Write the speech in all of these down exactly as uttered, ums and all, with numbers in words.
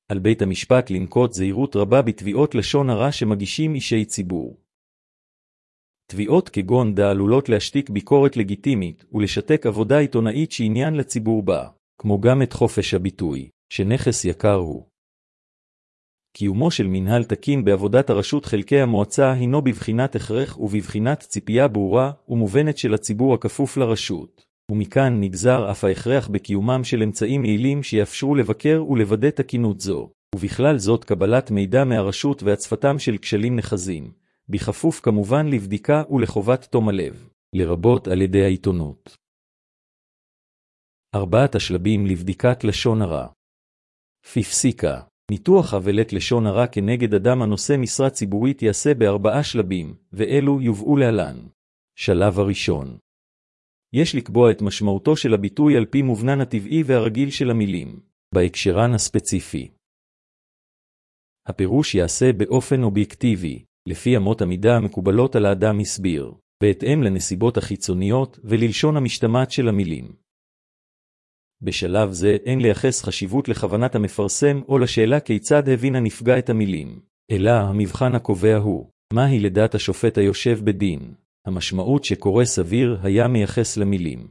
על בית המשפט לנקוט זהירות רבה בתביעות לשון הרע שמגישים אישי ציבור. תביעות כגון דה עלולות להשתיק ביקורת לגיטימית ולשתק עבודה עיתונאית שעניין לציבור בה, כמו גם את חופש הביטוי, שנכס יקר הוא. קיומו של מנהל תקין בעבודת הרשות חלקי המועצה הינו בבחינת הכרח ובבחינת ציפייה ברורה ומובנת של הציבור הכפוף לרשות, ומכאן נגזר אף ההכרח בקיומם של אמצעים יעילים שיאפשרו לבקר ולוודא תקינות זו, ובכלל זאת קבלת מידע מהרשות והצפתם של כשלים נחזים, בכפוף כמובן לבדיקה ולחובת תום הלב, לרבות על ידי העיתונות. ארבעת השלבים לבדיקת לשון הרע. פסיקה. ניתוח עוולת לשון הרע כנגד אדם הנושא משרה ציבורית יעשה בארבעה שלבים, ואלו יובאו להלן. שלב הראשון. יש לקבוע את משמעותו של הביטוי על פי מובנן הטבעי והרגיל של המילים, בהקשרן הספציפי. הפירוש יעשה באופן אובייקטיבי, לפי אמות המידה המקובלות על האדם הסביר, בהתאם לנסיבות החיצוניות וללשון המשתמעת של המילים. בשלב זה אין לייחס חשיבות לכוונת המפרסם או לשאלה כיצד הבין הנפגע את המילים, אלא המבחן הקובע הוא, מהי לדעת השופט היושב בדין, המשמעות שקורא סביר היה מייחס למילים.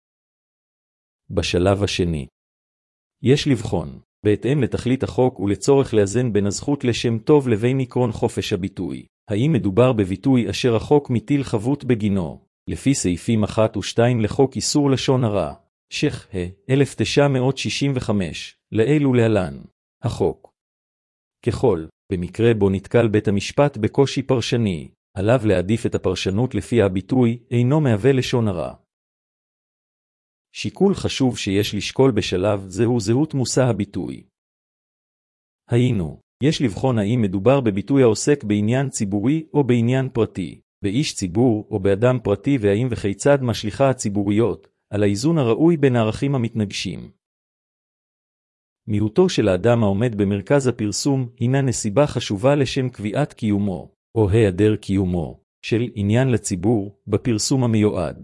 בשלב השני, יש לבחון, בהתאם לתכלית החוק ולצורך לאזן בין הזכות לשם טוב לבין עקרון חופש הביטוי, האם מדובר בביטוי אשר החוק מטיל חבות בגינו, לפי סעיפים אחת ושתיים לחוק איסור לשון הרע, שח אלף תשע מאות שישים וחמש, לאלו להלן, החוק. ככל, במקרה בו נתקל בית המשפט בקושי פרשני, עליו להעדיף את הפרשנות לפי הביטוי אינו מהווה לשון הרע. שיקול חשוב שיש לשקול בשלב זהו זהות מושא הביטוי. היינו, יש לבחון האם מדובר בביטוי העוסק בעניין ציבורי או בעניין פרטי, באיש ציבור או באדם פרטי והאם וכיצד משליכה הציבוריות, על האיזון הראוי בין הערכים המתנגשים. מיעוטו של האדם העומד במרכז הפרסום הינה נסיבה חשובה לשם קביעת קיומו, או היעדר קיומו, של עניין לציבור בפרסום המיועד.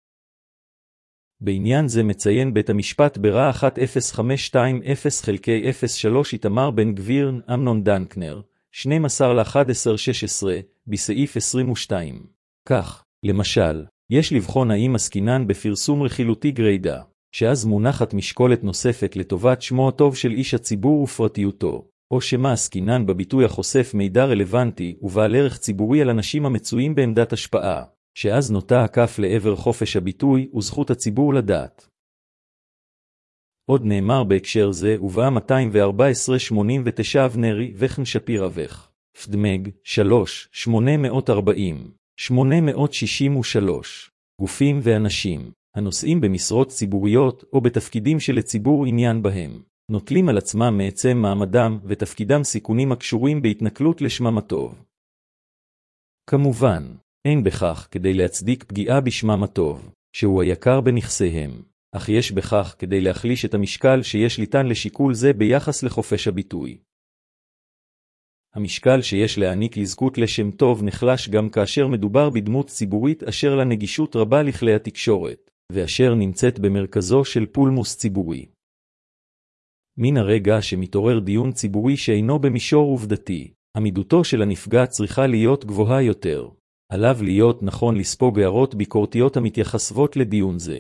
בעניין זה מציין בית המשפט ברע אחת אפס חמש שתיים אפס חלקי אפס שלוש איתמר בן גביר אמנון דנקנר, שנים עשר לאחד עשר שש עשרה, בסעיף עשרים ושתיים. כך, למשל, יש לבחון האם עסקינן בפרסום רכילותי גרידא, שאז מונחת משקולת נוספת לטובת שמו הטוב של איש הציבור ופרטיותו, או שמה עסקינן בביטוי החושף מידע רלוונטי ובעל ערך ציבורי על אנשים המצויים בעמדת השפעה, שאז נוטה הכף לעבר חופש הביטוי וזכות הציבור לדעת. עוד נאמר בהקשר זה ובאה מאתיים וארבע עשרה שמונים ותשע אבנרי וכן שפירא וך, פדמג, שלוש, שמונה מאות ארבעים, שמונה מאות שישים ושלוש, גופים ואנשים, הנושאים במשרות ציבוריות או בתפקידים שלציבור עניין בהם, נוטלים על עצמם מעצם מעמדם ותפקידם סיכונים הקשורים בהתנכלות לשמם הטוב. כמובן, אין בכך כדי להצדיק פגיעה בשמם הטוב, שהוא היקר בנכסיהם, אך יש בכך כדי להחליש את המשקל שיש ליתן לשיקול זה ביחס לחופש הביטוי. המשקל שיש להעניק לזכות לשם טוב נחלש גם כאשר מדובר בדמות ציבורית אשר לה נגישות רבה לכלי התקשורת, ואשר נמצאת במרכזו של פולמוס ציבורי. מן הרגע שמתעורר דיון ציבורי שאינו במישור עובדתי, עמידותו של הנפגע צריכה להיות גבוהה יותר. עליו להיות נכון לספוג הערות ביקורתיות המתייחסות לדיון זה.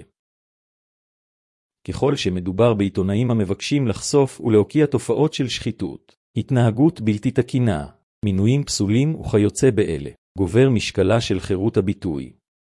ככל שמדובר בעיתונאים המבקשים לחשוף ולהוקיע תופעות של שחיתות, התנהגות בלתי תקינה, מינויים פסולים וכיוצא באלה, גובר משקלה של חירות הביטוי.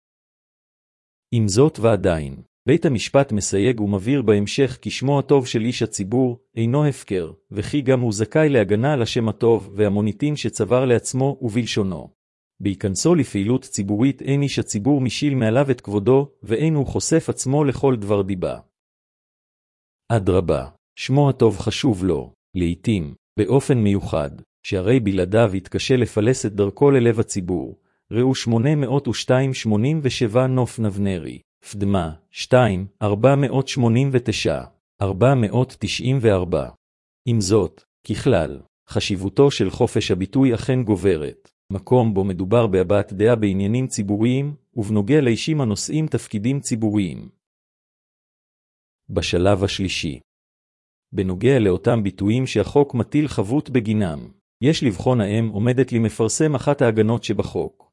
עם זאת ועדיין, בית המשפט מסייג ומבהיר בהמשך כי שמו הטוב של איש הציבור אינו הפקר, וכי גם הוא זכאי להגנה על השם הטוב והמוניטין שצבר לעצמו ובלשונו. בהיכנסו לפעילות ציבורית אין איש הציבור משיל מעליו את כבודו, ואין הוא חושף עצמו לכל דבר דיבה. אדרבה, שמו הטוב חשוב לו, לעתים, באופן מיוחד, שהרי בלעדיו יתקשה לפלס את דרכו ללב הציבור. ראו שמונה מאות ושתיים שמונים ושבע נוף נבנרי, פדמה, שתיים, ארבע מאות שמונים ותשע, ארבע מאות תשעים וארבע. עם זאת, ככלל, חשיבותו של חופש הביטוי אכן גוברת. מקום בו מדובר בהבעת דעה בעניינים ציבוריים, ובנוגע לאישים הנושאים תפקידים ציבוריים. בשלב השלישי. בנוגע לאותם ביטויים שהחוק מטיל חבות בגינם, יש לבחון האם עומדת למפרסם אחת ההגנות שבחוק.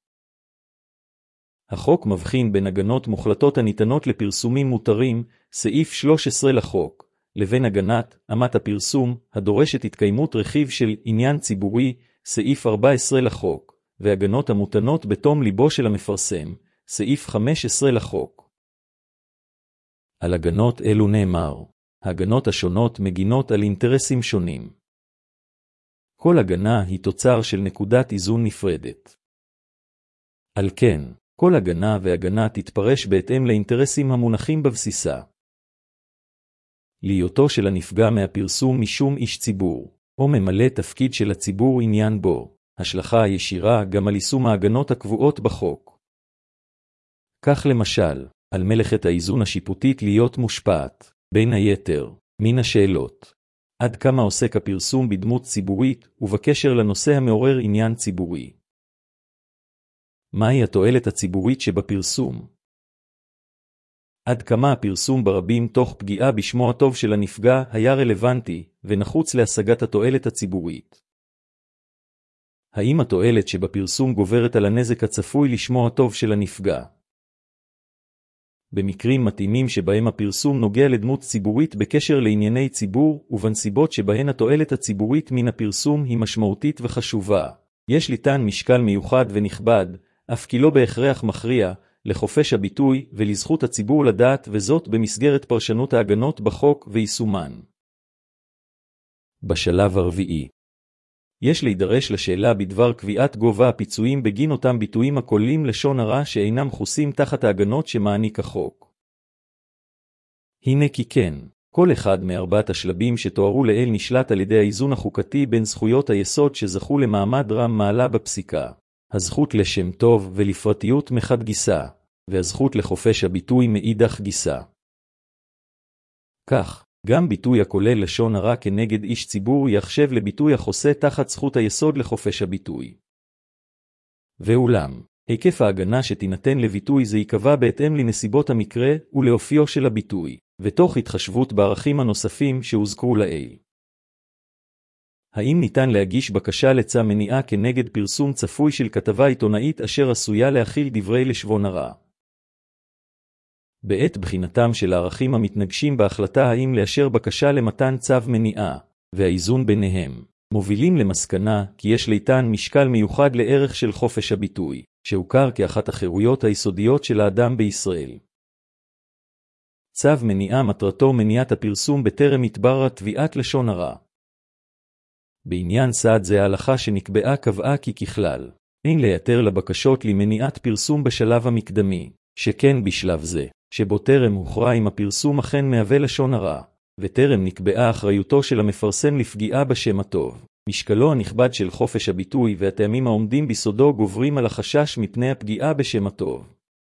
החוק מבחין בין הגנות מוחלטות הניתנות לפרסומים מותרים, סעיף שלוש עשרה לחוק, לבין הגנת אמת הפרסום, הדורשת התקיימות רכיב של עניין ציבורי, סעיף ארבע עשרה לחוק, והגנות המותנות בתום ליבו של המפרסם, סעיף חמש עשרה לחוק. על הגנות אלו נאמר, ההגנות השונות מגינות על אינטרסים שונים. כל הגנה היא תוצר של נקודת איזון נפרדת. על כן, כל הגנה והגנה תתפרש בהתאם לאינטרסים המונחים בבסיסה. להיותו של הנפגע מהפרסום משום איש ציבור, או ממלא תפקיד של הציבור עניין בו, השלכה הישירה גם על יישום ההגנות הקבועות בחוק. כך למשל, על מלאכת האיזון השיפוטית להיות מושפעת, בין היתר, מן השאלות. עד כמה עוסק הפרסום בדמות ציבורית ובקשר לנושא המעורר עניין ציבורי? מהי התועלת הציבורית שבפרסום? עד כמה הפרסום ברבים תוך פגיעה בשמו הטוב של הנפגע היה רלוונטי ונחוץ להשגת התועלת הציבורית? האם התועלת שבפרסום גוברת על הנזק הצפוי לשמו הטוב של הנפגע? במקרים מתאימים שבהם הפרסום נוגע לדמות ציבורית בקשר לענייני ציבור, ובנסיבות שבהן התועלת הציבורית מן הפרסום היא משמעותית וחשובה, יש ליתן משקל מיוחד ונכבד, אף כי לא בהכרח מכריע, לחופש הביטוי ולזכות הציבור לדעת, וזאת במסגרת פרשנות ההגנות בחוק ויישומן. בשלב הרביעי, יש להידרש לשאלה בדבר קביעת גובה הפיצויים בגין אותם ביטויים הכוללים לשון הרע שאינם חוסים תחת ההגנות שמעניק החוק. הנה כי כן, כל אחד מארבעת השלבים שתוארו לעיל נשלט על ידי האיזון החוקתי בין זכויות היסוד שזכו למעמד רם מעלה בפסיקה, הזכות לשם טוב ולפרטיות מחד גיסה, והזכות לחופש הביטוי מאידך גיסה. כך, גם ביטוי הכולל לשון הרע כנגד איש ציבור יחשב לביטוי החוסה תחת זכות היסוד לחופש הביטוי. ואולם, היקף ההגנה שתינתן לביטוי זה יקבע בהתאם לנסיבות המקרה ולאופיו של הביטוי, ותוך התחשבות בערכים הנוספים שהוזכרו לעיל. האם ניתן להגיש בקשה לצו מניעה כנגד פרסום צפוי של כתבה עיתונאית אשר עשויה להכיל דברי לשון הרע? בעת בחינתם של הערכים המתנגשים בהחלטה האם לאשר בקשה למתן צו מניעה, והאיזון ביניהם, מובילים למסקנה כי יש ליתן משקל מיוחד לערך של חופש הביטוי, שהוכר כאחת החירויות היסודיות של האדם בישראל. צו מניעה מטרתו מניעת הפרסום בטרם התבררה תביעת לשון הרע. בעניין סעד זה ההלכה שנקבעה קבעה כי ככלל, אין לייתר לבקשות למניעת פרסום בשלב המקדמי, שכן בשלב זה, שבו טרם הוכרע אם הפרסום אכן מהווה לשון הרע, וטרם נקבעה אחריותו של המפרסם לפגיעה בשם הטוב. משקלו הנכבד של חופש הביטוי והטעמים העומדים ביסודו גוברים על החשש מפני הפגיעה בשם הטוב.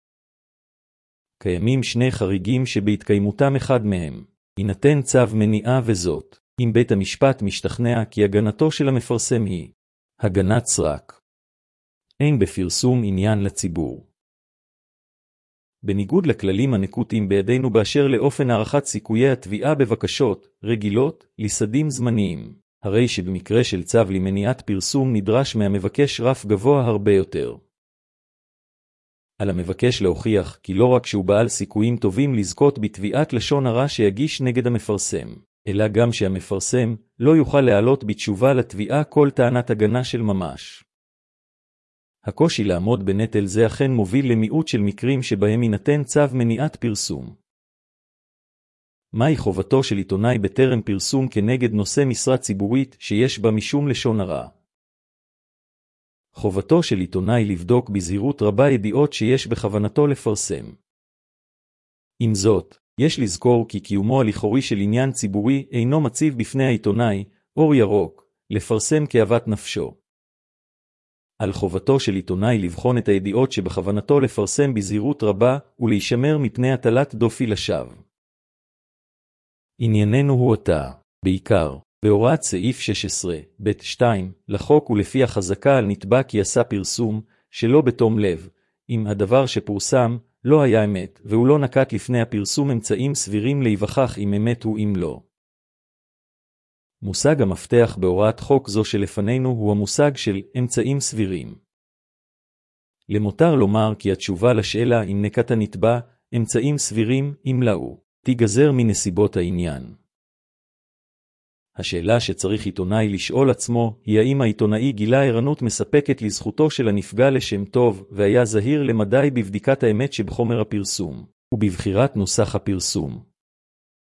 קיימים שני חריגים שבהתקיימותם אחד מהם, יינתן צו מניעה וזאת, אם בית המשפט משתכנע כי הגנתו של המפרסם היא הגנת סרק. אין בפרסום עניין לציבור. בניגוד לכללים הנקוטים בידינו באשר לאופן הערכת סיכויי התביעה בבקשות רגילות לסדים זמניים, הרי שבמקרה של צו למניעת פרסום נדרש מהמבקש רף גבוה הרבה יותר. על המבקש להוכיח כי לא רק שהוא בעל סיכויים טובים לזכות בתביעת לשון הרע שיגיש נגד המפרסם, אלא גם שהמפרסם לא יוכל להעלות בתשובה לתביעה כל טענת הגנה של ממש. הקושי לעמוד בנטל זה אכן מוביל למיעוט של מקרים שבהם יינתן צו מניעת פרסום. מהי חובתו של עיתונאי בטרם פרסום כנגד נושא משרה ציבורית שיש בה משום לשון הרע? חובתו של עיתונאי לבדוק בזהירות רבה ידיעות שיש בכוונתו לפרסם. עם זאת, יש לזכור כי קיומו הלכאורי של עניין ציבורי אינו מציב בפני העיתונאי אור ירוק לפרסם כאוות נפשו. על חובתו של עיתונאי לבחון את הידיעות שבכוונתו לפרסם בזהירות רבה ולהישמר מפני הטלת דופי לשווא. ענייננו הוא עתה, בעיקר, בהוראת סעיף שש עשרה, ב' שתיים, לחוק ולפי החזקה על נתבע כי עשה פרסום, שלא בתום לב, אם הדבר שפורסם לא היה אמת, והוא לא נקט לפני הפרסום אמצעים סבירים להיווכח אם אמת הוא אם לא. מושג המפתח בהוראת חוק זו שלפנינו הוא המושג של אמצעים סבירים. למותר לומר כי התשובה לשאלה אם נקט הנתבע אמצעים סבירים ימלאו, תיגזר מנסיבות העניין. השאלה שצריך עיתונאי לשאול עצמו היא האם העיתונאי גילה ערנות מספקת לזכותו של הנפגע לשם טוב והיה זהיר למדי בבדיקת האמת שבחומר הפרסום ובבחירת נוסח הפרסום.